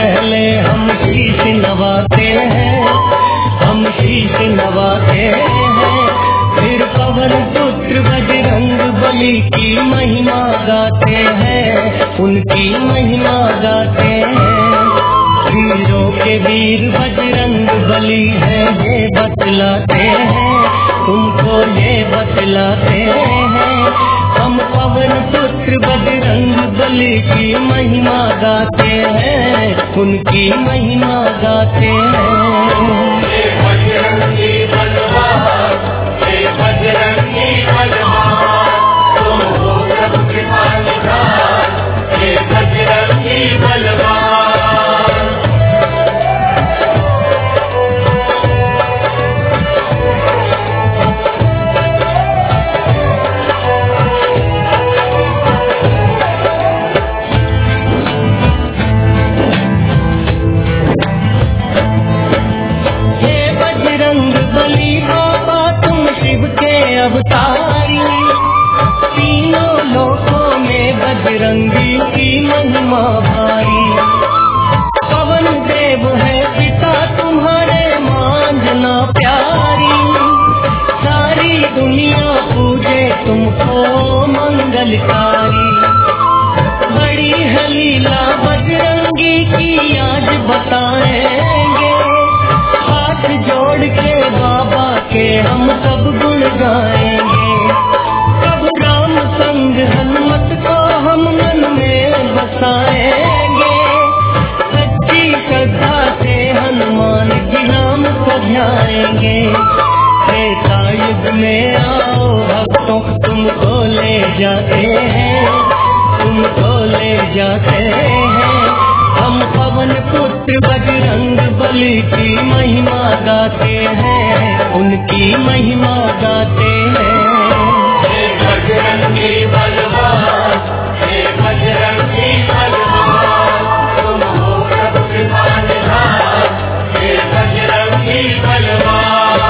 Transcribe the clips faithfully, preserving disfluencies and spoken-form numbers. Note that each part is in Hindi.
पहले हम शीश नवाते हैं, हम शीश नवाते हैं, फिर पवन पुत्र बजरंग बली की महिमा गाते हैं, उनकी महिमा गाते हैं। वीरों के वीर बजरंग बली है ये बतलाते हैं, तुमको ये बतलाते हैं। हम पवन पुत्र बजरंग बली की महिमा गाते हैं, उनकी महिमा गाते हैं। बजरंगी बलवान, बजरंगी बलवान, तुम हो सबके पालनहार, बजरंगी बलवान। अवतारी तीनों लोकों में बजरंगी की महिमा भारी। पवन देव है पिता तुम्हारे मांझना प्यारी, सारी दुनिया पूजे तुमको मंगलकारी। बड़ी है लीला बजरंगी की आज बताएंगे, हाथ जोड़ के बाबा के हम सब गुण गाएंगे। प्रभु राम संग हनुमत को हम मन में बसाएंगे, सच्ची श्रद्धा से हनुमान जी नाम को ध्याएंगे। त्रेता युग में आओ भक्तों तुमको ले जाते हैं, तुमको ले जाते हैं। हम पवन पुत्र बजरंग बली की महिमा गाते हैं, उनकी महिमा गाते हैं। बजरंगी बलवान, बजरंगी बलवान, तुम हो सबके पालनहार, बजरंगी बलवान।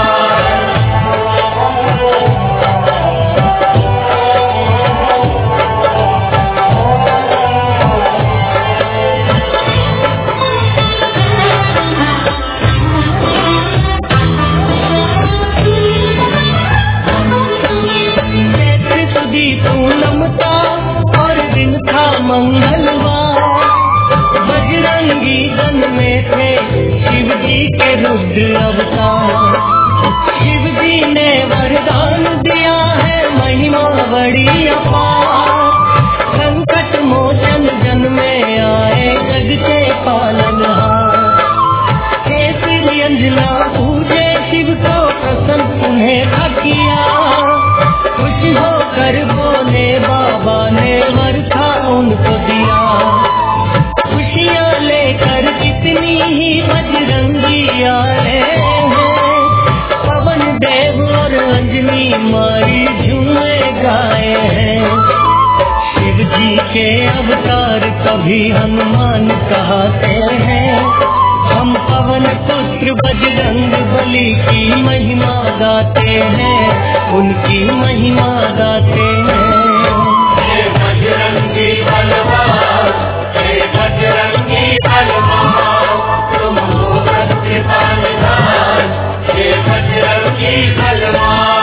मंगलवार बजरंगी दन में थे शिव जी के रुद्र अवतार। शिव जी ने वरदान दिया है महिमा बड़ी अपार। संकट मोचन जन में आए जग के पालनहार। केसरी अंजना पूजे शिव को प्रसन्न उन्हें था किया। खुश होकर बोले बाबा ने वर था उनको दिया। खुशियाँ लेकर कितनी ही बजरंगी आए हैं, पवन देव और अंजनी मारी झूमे गाए हैं। शिव जी के अवतार कभी हनुमान कहते हैं। हम पवन पुत्र बजरंग बली की महिमा गाते हैं, उनकी महिमा गाते हैं। बजरंगी बलवान, बजरंगी बलवान, तुम हो सबके पालनहार, बजरंगी बलवान।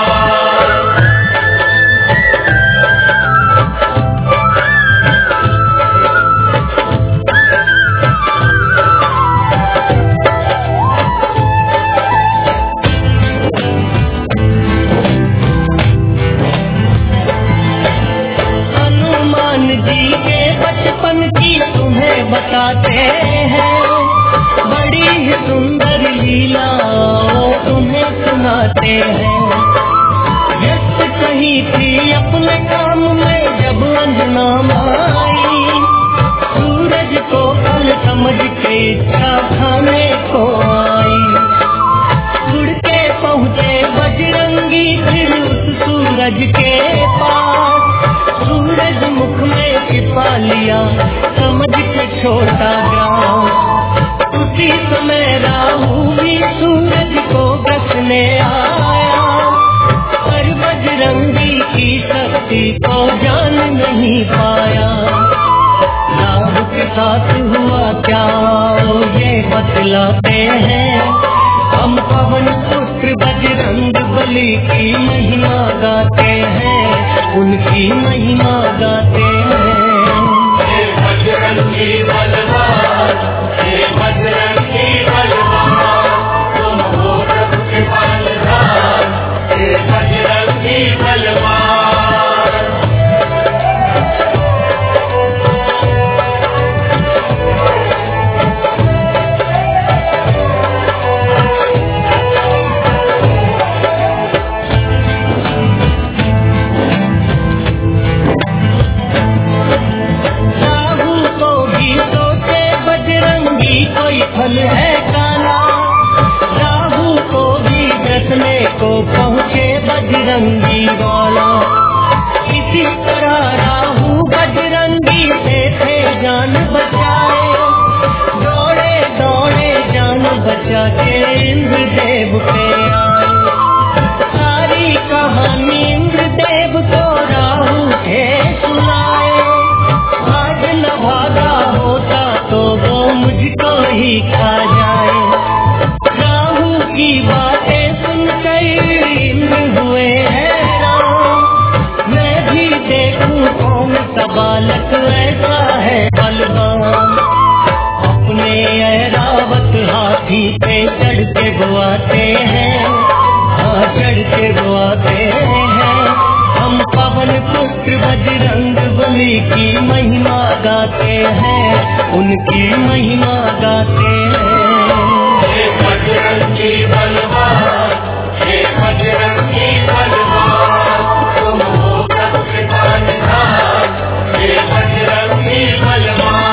बताते हैं बड़ी ही सुंदर लीला तुम्हें सुनाते हैं। व्यस्त कहीं थी अपने काम में जब अंजना माई, सूरज को फल समझ के इच्छा खाने को आई। उड़ के पहुँचे बजरंगी फिर उस सूरज के पास। सूरज मुख में छिपा लिया समझ के छोटा ग्राम। उसी समय राहु भी सूरज को बसने आया, पर बजरंगी की शक्ति को जान नहीं पाया। राहु के साथ हुआ क्या ये बतलाते हैं। हम पवन पुत्र बजरंग बली की महिमा गाते हैं, उनकी महिमा गाते हैं। हे बजरंगी बलवान, हे बजरंगी बलवान, तुम हो प्रभु के पालनहार, हे बजरंगी बलवान। फल है काला, राहु को भी रचने को पहुँचे बजरंगी वाला। इसी तरह राहु बजरंगी से थे जान बचाए, दौड़े दौड़े जान बचा के इंद्रदेव पे आए। सारी कहानी इंद्रदेव को राहु थे सुनाए, आज न भागा होता तो वो मुझको ही खा जाए। राहु की बातें सुनकर इंद्र हुए हैरान, मैं भी देखूं कौन सा बालक ऐसा है बलवान। अपने ऐरावत हाथी पे चढ़ के बुआते हैं, हाँ चढ़ के बुआते हैं। हम पवन पुत्र बजरंग बली की महिमा गाते हैं, उनकी महिमा गाते हैं। हे बजरंगी बलवान, हे बजरंगी बलवान, तुम हो प्रभु के पालनहार, हे बजरंगी बलवान।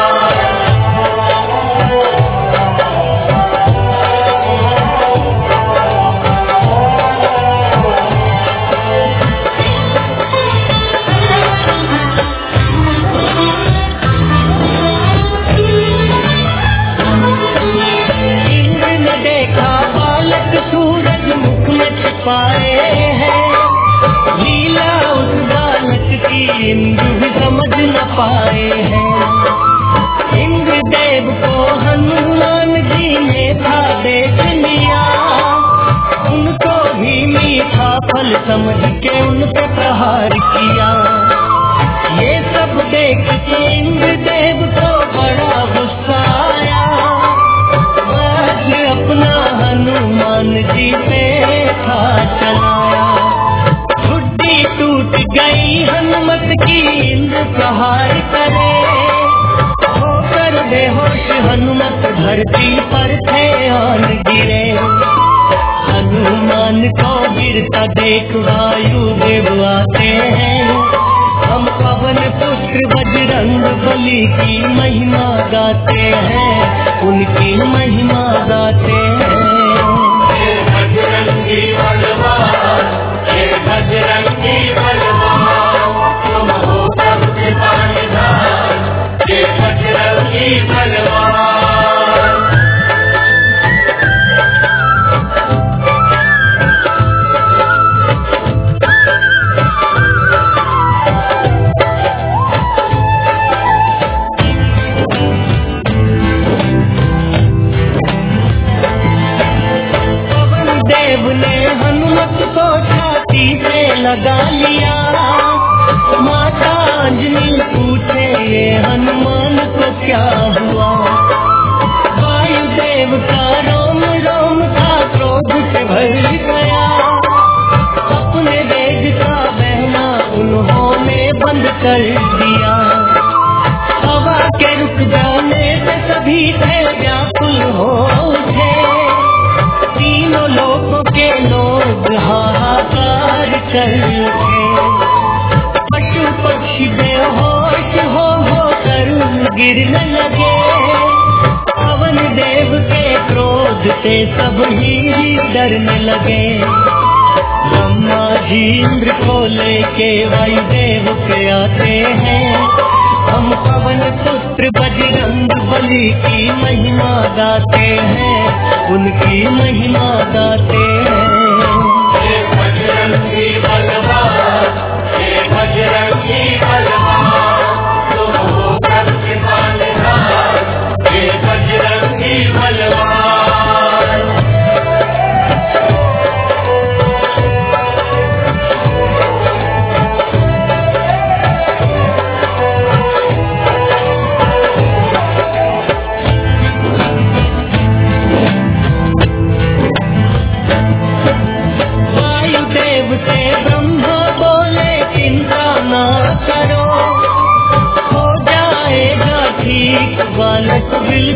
पाए हैं लीला उस बालक की इंद्र भी समझ न पाए हैं। इंद्र देव को हनुमान जी ने था देख लिया, उनको भी मीठा फल समझ के उन पे प्रहार किया। ये सब देख के इंद्र देव को बड़ा गुस्सा आया, आज अपना हनुमान जी पे था चलाया। ठुड्डी टूट गई हनुमत की इंद्र प्रहार करे, होकर बेहोश हनुमत धरती पर थे आन गिरे। हनुमान को गिरता देख वायु देव आते हैं, हम पवन पुत्र बजरंग बली की महिमा गाते हैं, उनकी महिमा गाते हैं। हे बजरंगी बलवान, हे बजरंगी बलवान, तुम हो प्रभु के पालनहार, हे बजरंगी बलवान। लगा लिया, माता अंजलि पूछे ये हनुमान को क्या हुआ। वायुदेव का रोम रोम था क्रोध से भर गया, अपने वेग का बहना उन्होंने बंद कर दिया। हवा के रुक जाने से सभी थे व्याकुल हो उठे, तीनों लोगों के लोग हाहाकार कर उठे। पशु पक्षी बेहोश हो हो कर गिरने लगे, पवन देव के क्रोध से सब ही डरने लगे। ब्रह्मा जी इंद्र को लेके वायुदेव पे आते हैं, हम पवन पुत्र बजरंग बली की महिमा गाते हैं, उनकी महिमा गाते हैं। हे बजरंगी बलवान, हे बजरंगी बलवान, तुम हो प्रभु के पालनहार,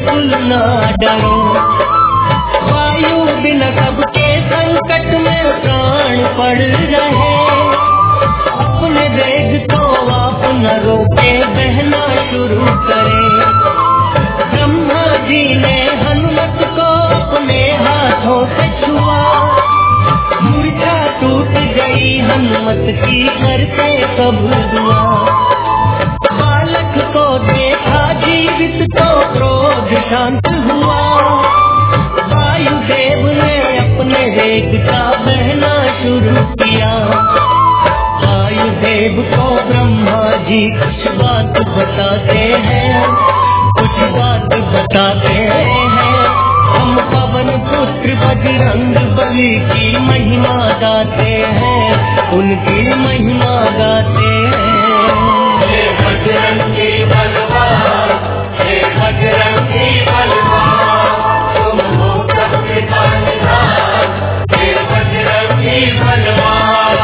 बिल्कुल ना डरो। वायु बिना सबके संकट में प्राण पड़ रहे, अपने वेग को आप न रोके बहना शुरू करे। ब्रह्मा जी ने हनुमत को अपने हाथों से छुआ, मूर्छा टूट गई हनुमत की करते सब दुआ। बालक को देखा जीवित तो क्रोध शांत हुआ, वायुदेव ने अपने वेग का बहना शुरू किया। वायुदेव को ब्रह्मा जी कुछ बात बताते हैं, कुछ बात बताते हैं। हम पवन पुत्र बजरंग बली की महिमा गाते हैं, उनकी महिमा गाते हैं। हे बजरंगी बलवान, हे बजरंगी बलवान, तुम हो सबके बलवान, हे बजरंगी बलवान।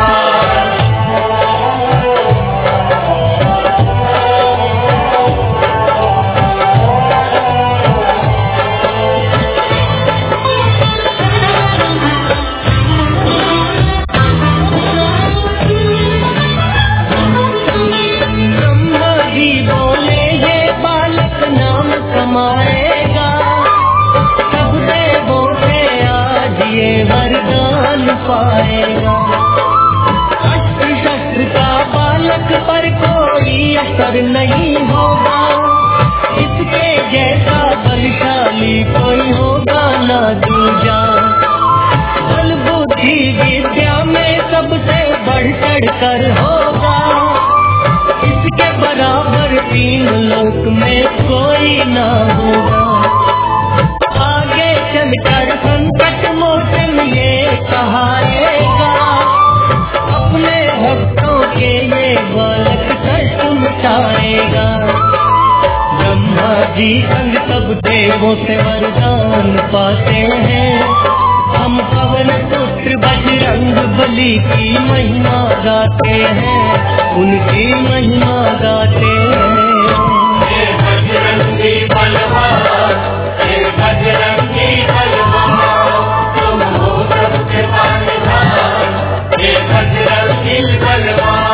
पाएगा अस्त्र शस्त्र का बालक पर कोई असर नहीं होगा, इसके जैसा बलशाली कोई होगा ना दूजा। बल बुद्धि विद्या में सबसे बढ़ चढ़ कर होगा, इसके बराबर तीन लोक में कोई ना होगा। आगे चलकर संकट मोचन ये कहाएगा, अपने भक्तों के ये बालक कष्ट मिटाएगा। ब्रह्मा जी संग सब देवों से वरदान पाते हैं, हम पवन पुत्र बजरंग बली की महिमा गाते हैं, उनकी महिमा गाते हैं। हे बजरंगी बलवान, हे बजरंगी बलवान, तुम हो सबके बलवान, हे बजरंगी बलवान।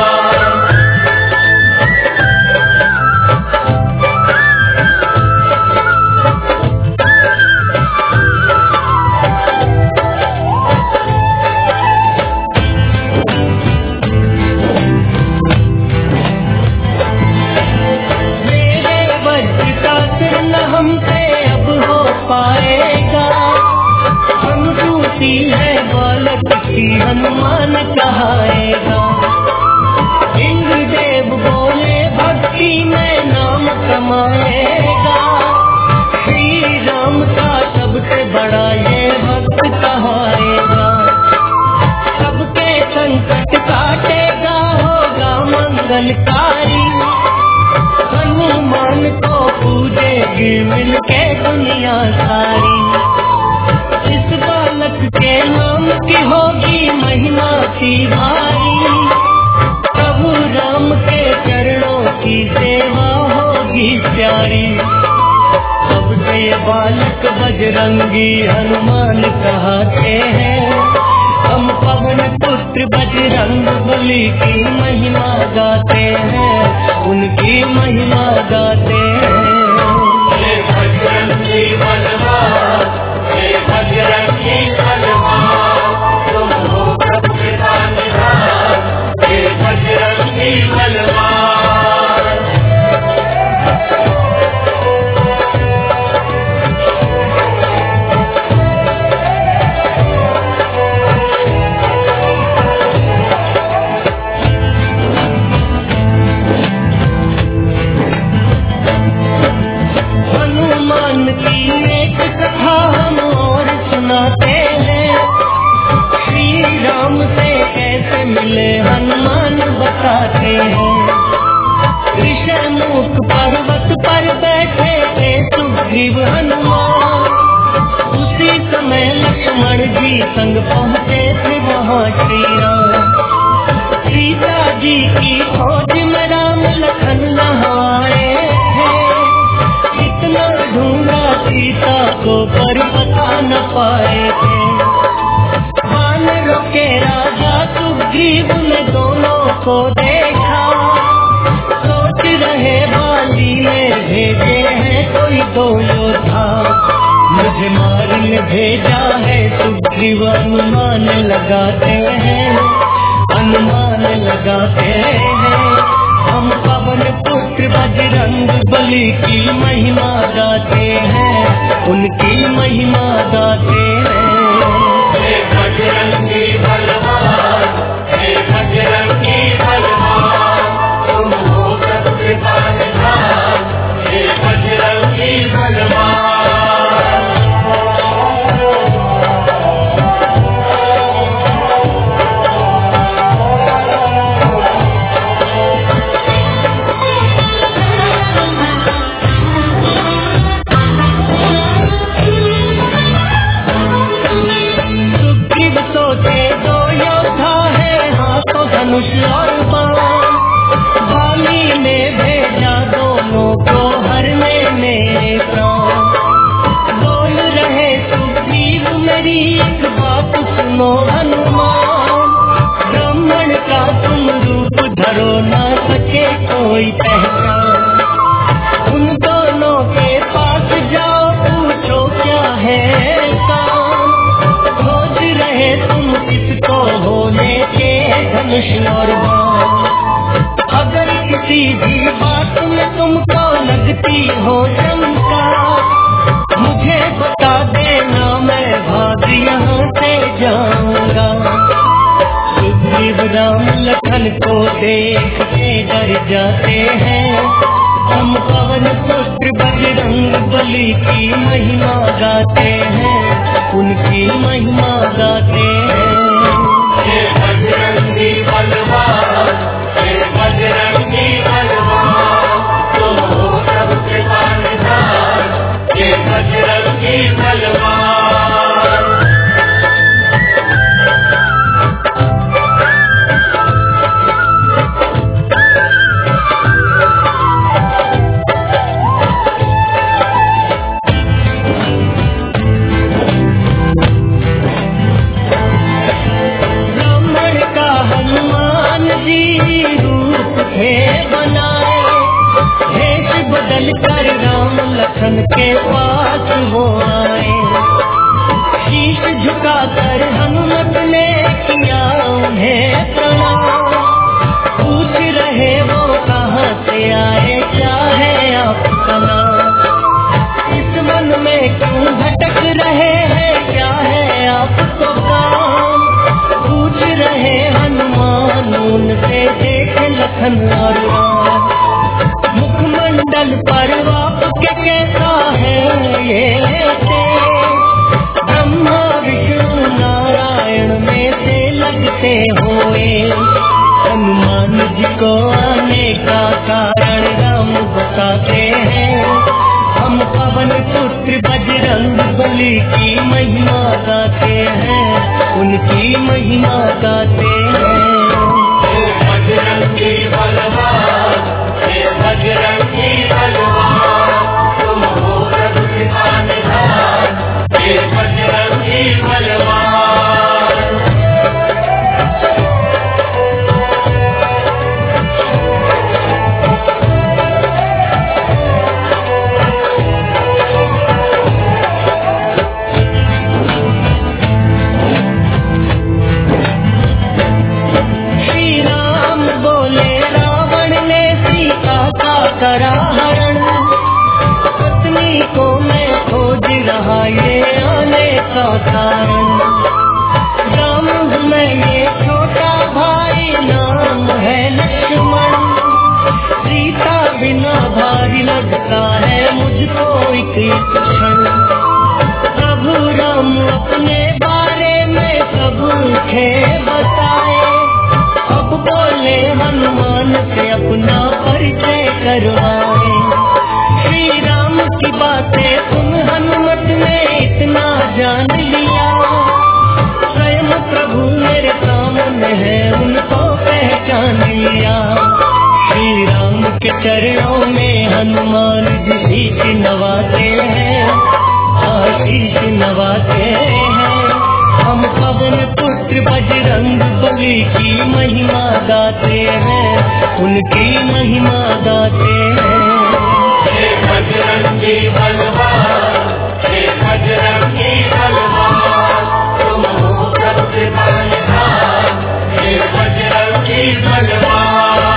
हमसे अब हो पाएगा, हम टूटी है बालक की हनुमान कहाएगा। इंद्रदेव बोले भक्ति में नाम कमाएगा, श्री राम का सबसे बड़ा ये भक्त कहाएगा। सबके संकट काटेगा, होगा मंगलकारी, हनुमान को पूजेगी मिलके दुनिया सारी। इस बालक के नाम की होगी महिमा की भारी, प्रभु राम के चरणों की सेवा होगी प्यारी। सबसे ये बालक बजरंगी हनुमान कहते हैं, हम पवन पुत्र बजरंग बली की महिमा गाते हैं, उनकी महिमा गाते हैं। हे बजरंगी बलवान, हे बजरंगी बलवान, तुम हो सबके बलवान, हे बजरंगी बलवान। बताते हैं। ऋषमुख पर्वत पर बैठे थे सुग्रीव हनुमान, उसी समय लक्ष्मण जी संग पहुँचे थे वहाँ श्री राम। सीता जी की खोज में राम लखन नहाए थे, इतना ढूंढ सीता को पर बता न पाए थे। वानरों के राजा सुग्रीव ने दोनों को देखा, सोच रहे बाली में भेजे हैं कोई दो योद्धा, मुझे मारने भेजा है सुग्रीव। अनुमान लगाते हैं, अनुमान लगाते हैं, हम पवन पुत्र बजरंग बली की महिमा गाते हैं, उनकी महिमा गाते हैं। हे बजरंगी बलवान, हे बजरंगी बलवान, तुम हो सबके पालनहार, हे बजरंगी बलवान। धनुष और बाण, बाली ने भेजा दोनों को हरने मेरे प्राण। बोल रहे सुग्रीव मेरी एक बात सुनो हनुमान, ब्राह्मण का तुम रूप धरो न सके कोई पहचान। उन दोनों के पास जाओ पूछो क्या है काम, खोज रहे तुम किसको होने के धनुष और बाण। अगर किसी भी बात में तुमको लगती हो शंका, मुझे बता देना, मैं भाग यहाँ से जाऊंगा। सुग्रीव राम लखन को देख के डर जाते हैं, हम पवन पुत्र बजरंग बली की महिमा गाते हैं, उनकी महिमा गाते हैं। हे बजरंगी बलवान, हे बजरंगी बलवान, तुम हो सबके पालनहार, हे बजरंगी बलवान। कर राम लखन के पास वो आए, शीश झुकाकर हनुमत ने किया उन्हें प्रणाम। पूछ रहे वो कहाँ से आए, क्या है आपका नाम, इस मन में क्यों भटक रहे हैं, क्या है आपको काम। पूछ रहे हनुमान उनसे देख लखन और राम, मुखमंडल पर आपके कैसा है ये तेज, ब्रह्मा विष्णु नारायण में से लगते हुए। हनुमान जी को आने का कारण राम बताते हैं, हम पवन पुत्र बजरंग बली की महिमा गाते हैं, उनकी महिमा गाते हैं। बजरंगी बलवान, हे बजरंगी बलवान, तुम हो सबके पालनहार, हे बजरंगी बलवान। करा हरण, पत्नी को मैं खोज रहा ये आने का कारण। राम मैं ये छोटा भाई नाम है लक्ष्मण, सीता बिना भारी लगता है मुझको एक क्षण। प्रभु राम अपने बारे में सब खे बताए, अब बोले हनुमान से अपना परिचय करवाए। श्री राम की बातें सुन हनुमत ने इतना जान लिया, स्वयं प्रभु मेरे सामने है उनको पहचान लिया। श्री राम के चरणों में हनुमान जी शीश नवाते हैं, शीश नवाते हैं। हम पवन पुत्र बजरंग बली की महिमा गाते हैं, उनकी महिमा गाते हैं। हे बजरंगी बलवान, हे बजरंगी बलवान, तुम हो सबसे बलवान, हे बजरंगी बलवान।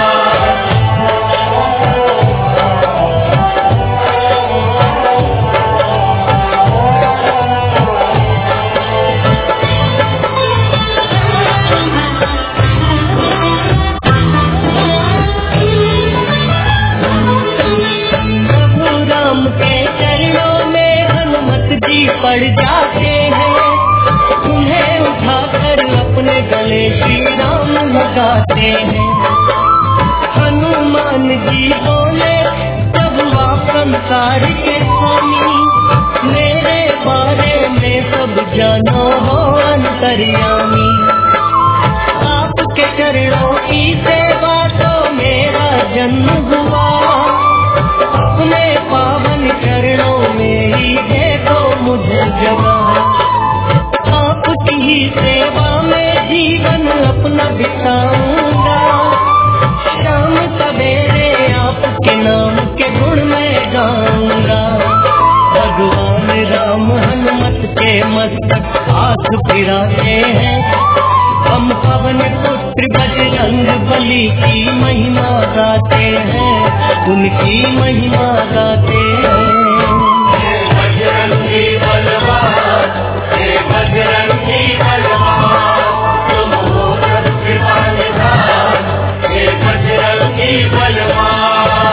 पड़ जाते हैं, उन्हें उठाकर अपने गले श्री राम लगाते हैं। हनुमान जी बोले तब आप संसार के स्वामी, मेरे बारे में सब जानो हो अंतर्यामी। आपके चरणों की सेवा तो मेरा जन्म हुआ, अपने पावन चरणों में ही देखो मुझे जगा। आपकी ही सेवा में जीवन अपना बिताऊंगा, शाम सवेरे आपके नाम के गुण में गाऊंगा। भगवान राम हनुमत के मस्तक हाथ फिराते हैं, हम पवन पुत्र बजरंग बली की महिमा गाते हैं, उनकी महिमा गाते हैं। हे बजरंगी बलवान, हे बजरंगी बलवान, तुम हो सबसे बलवान, हे बजरंगी बलवान।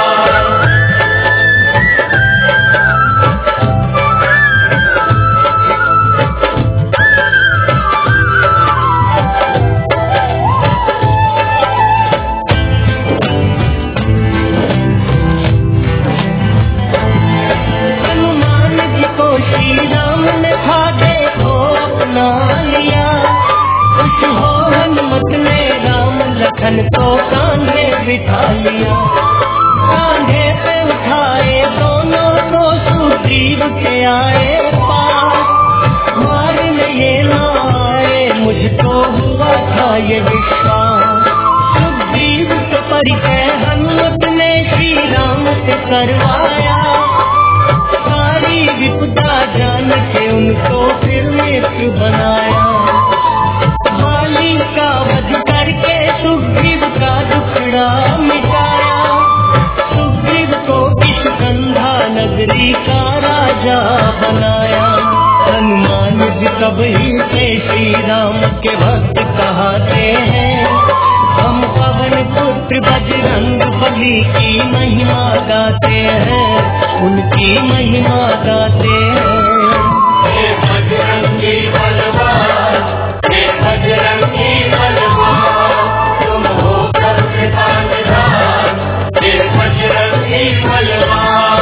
तो कांधे बिठा लिया, कांधे पे उठाए दोनों को सुग्रीव के आए पास। मारने ये ना आए मुझको हुआ था ये विश्वास। सुग्रीव से परिचय हनुमत ने श्री राम से करवाया, सारी विपदा जान के उनको फिर मित्र बनाया। बाली का वध करके सुग्रीव का दुखड़ा मिटाया, सुग्रीव को किष्किंधा नगरी का राजा बनाया। हनुमान जी तब ही से श्री राम के भक्त कहाते हैं, हम पवन पुत्र बजरंग बली की महिमा गाते हैं, उनकी महिमा गाते हैं। हे बजरंगी बलवान, हे बजरंगी बलवान, तुम हो सबसे बलवान, हे बजरंगी बलवान।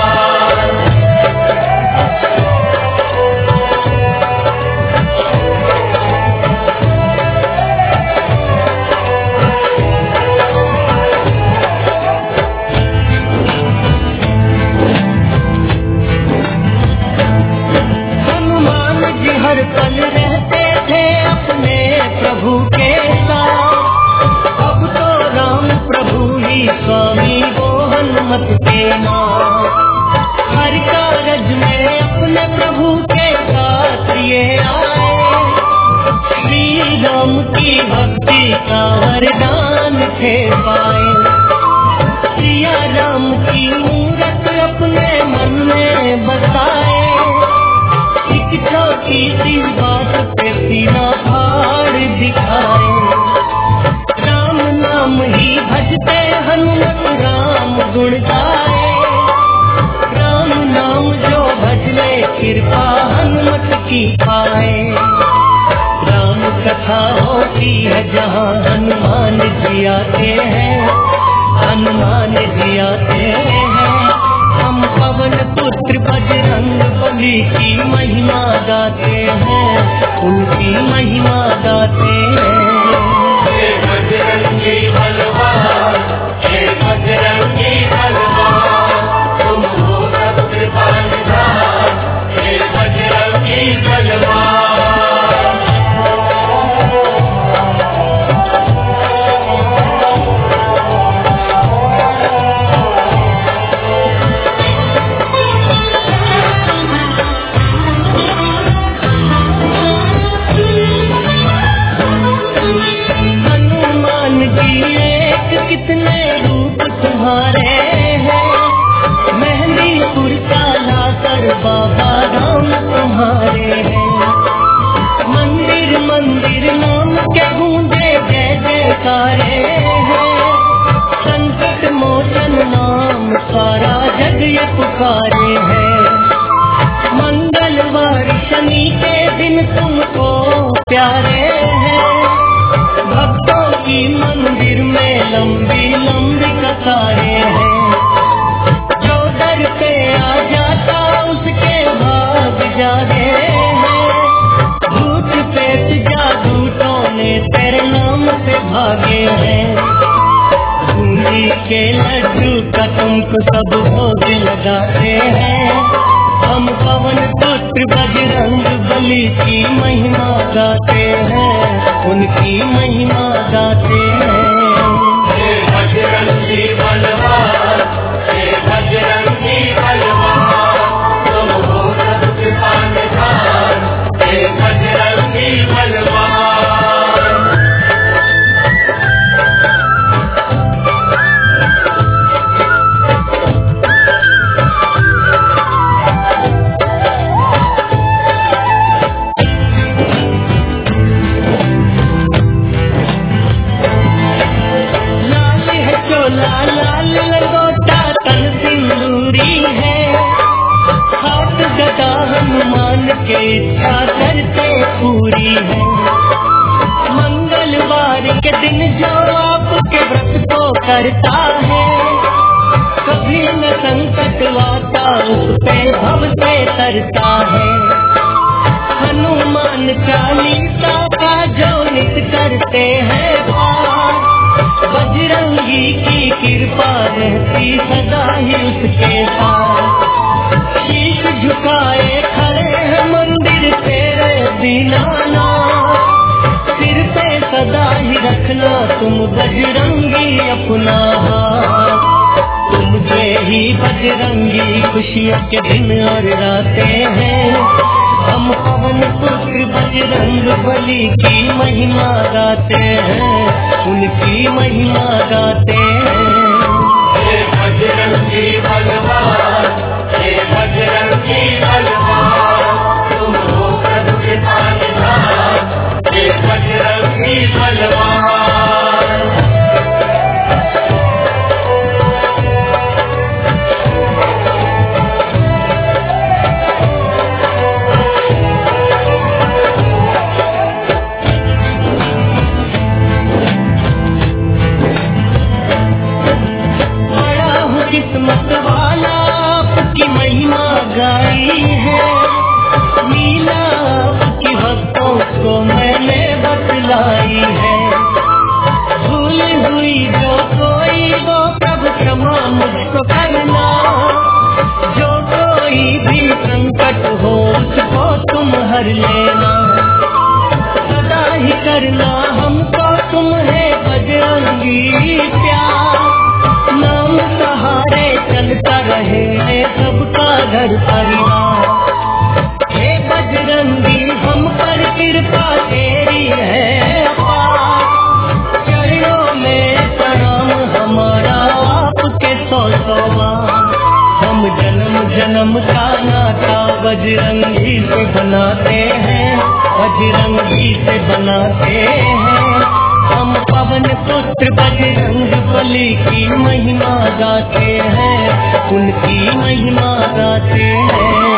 हनुमान जी हर पल रहते थे अपने प्रभु के साथ, अब तो राम प्रभु ही स्वामी वो हनुमत के नाम। हर कारज में अपने प्रभु के साथ ये आए, श्री राम की भक्ति का वरदान थे पाए। सिया राम की मूरत अपने मन में बसाए, एक छोटी सी बात पे सीना फाड़ दिखाए। राम नाम ही भजते हनुमत राम गुण गाए, राम नाम जो भजले कृपा हनुमत की पाए। राम कथा होती है जहाँ हनुमान जी आते हैं, हनुमान जी आते हैं। हम पवन पुत्र बजरंग बली की महिमा गाते हैं, उनकी महिमा गाते हैं। हे बजरंगी बलवान, हे बजरंगी बलवान, तुम हो सबसे बलवान, हे बजरंगी बाबा राम तुम्हारे हैं। मंदिर मंदिर नाम के गूंजे जय जयकारे हैं। संकट मोचन नाम सारा जग ये पुकारे हैं। मंगलवार शनि के दिन तुमको प्यारे हैं। भक्तों की मंदिर में लंबी लंबी कतारें हैं। जो दर पे आ जाता उसके भाग जागे हैं। भूत पेट जादू टोने तेरे नाम से भागे हैं। बूंदी के लड्डू का तुमको सब भोग लगाते हैं। हम पवन पुत्र बजरंग बली की महिमा गाते हैं। उनकी महिमा गाते हैं। हे बजरंगी बलवान, हे बजरंगी बलवान, तुम हो सबके पालनहार, हे बजरंगी बलवान। लाल लाल लंगोटा तन सिंदूरी है। हाथ गदा हनुमान के इच्छा करते पूरी है। मंगलवार के दिन जो आपके व्रत को करता है, कभी न संकट वाता उस पे भव से तरता है। हनुमान चालीसा का जो नित करते हैं पाठ, बजरंगी की कृपा रहती सदा ही उसके साथ। शीश झुकाए खड़े हैं मंदिर तेरे दीनानाथ, सिर पे सदा ही रखना तुम बजरंगी अपना हाथ। तुमसे ही बजरंगी खुशियों के दिन और रातें हैं। हम पवन पुत्र बजरंग बली की महिमा गाते हैं। उनकी महिमा गाते हैं। हे बजरंगी बलवान, हे बजरंगी बलवान, तुम हो सबके पालनहार, हे बजरंगी बलवान। किस्मत वाला आपकी महिमा गाई है। लीला आपकी भक्तों को मैंने बतलाई है। भूल हुई जो कोई वो प्रभु क्षमा मुझको करना। जो कोई भी संकट हो उसको तुम हर लेना। सदा ही करना हमको तुम्हें बजरंगी प्यार। नाम सहारे चलता रहे सबका घर परिवार। हे बजरंगी हम पर कृपा तेरी है अपार। चरणों में प्रणाम हमारा आपके सौ सौ बार। हम जन्म जन्म का नाता बजरंगी से बनाते हैं। बजरंगी से बनाते हैं। हम पवन पुत्र बजरंग बली की महिमा गाते हैं। उनकी महिमा गाते हैं।